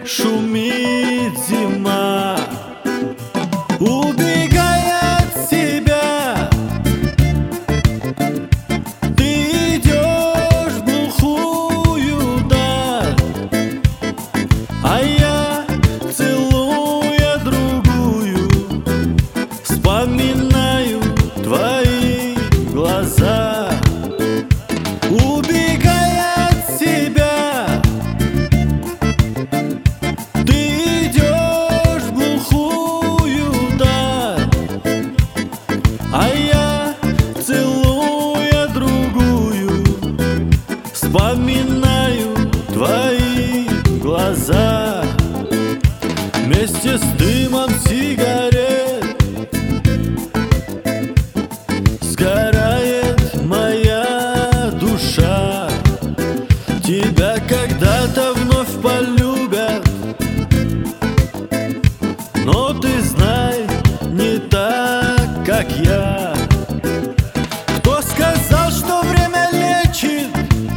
шумит зима, убегая от себя. Ты идешь в глухую даль, а я, целуя другую, вспоминаю твои глаза. Убегая от себя, ты идешь в глухую даль, а я, целуя другую, вспоминаю твои глаза. Вместе с дымом сигарет сгорает моя душа. Тебя когда-то вновь полюбят, но ты знай, не так, как я. Кто сказал, что время лечит?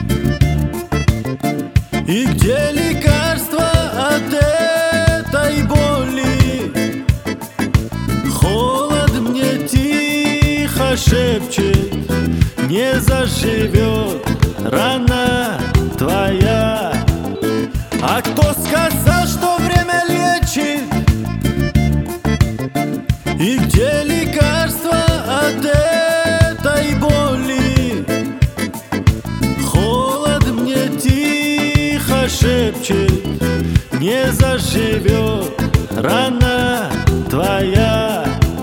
И где лекарство от этой боли? Холод мне тихо шепчет: не заживет рана твоя. А кто сказал, что время лечит? И где лекарство от этой боли? Холод мне тихо шепчет: не заживет рана твоя.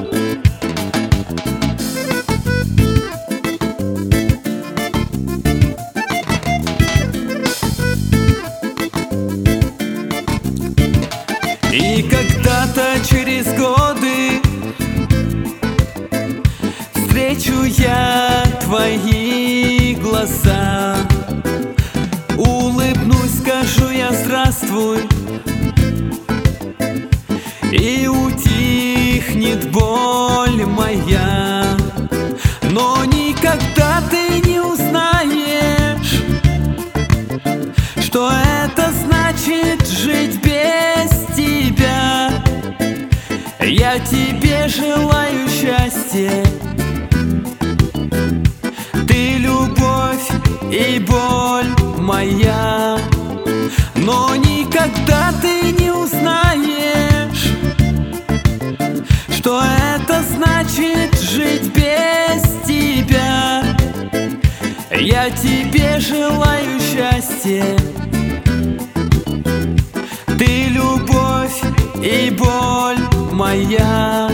И когда-то через годы встречу я твои глаза, улыбнусь, скажу я здравствуй, и утихнет боль моя. Но никогда ты не узнаешь, что это значит жить без тебя. Я тебе желаю счастья, ты любовь и боль моя. Но никогда ты не узнаешь, что это значит жить без тебя. Я тебе желаю счастья, ты любовь и боль моя.